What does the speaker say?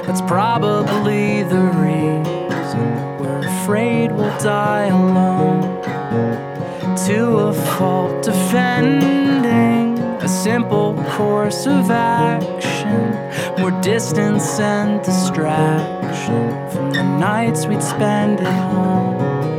That's probably the reason we're afraid we'll die alone. To a fault, defending a simple course of action, more distance and distraction from the nights we'd spend at home.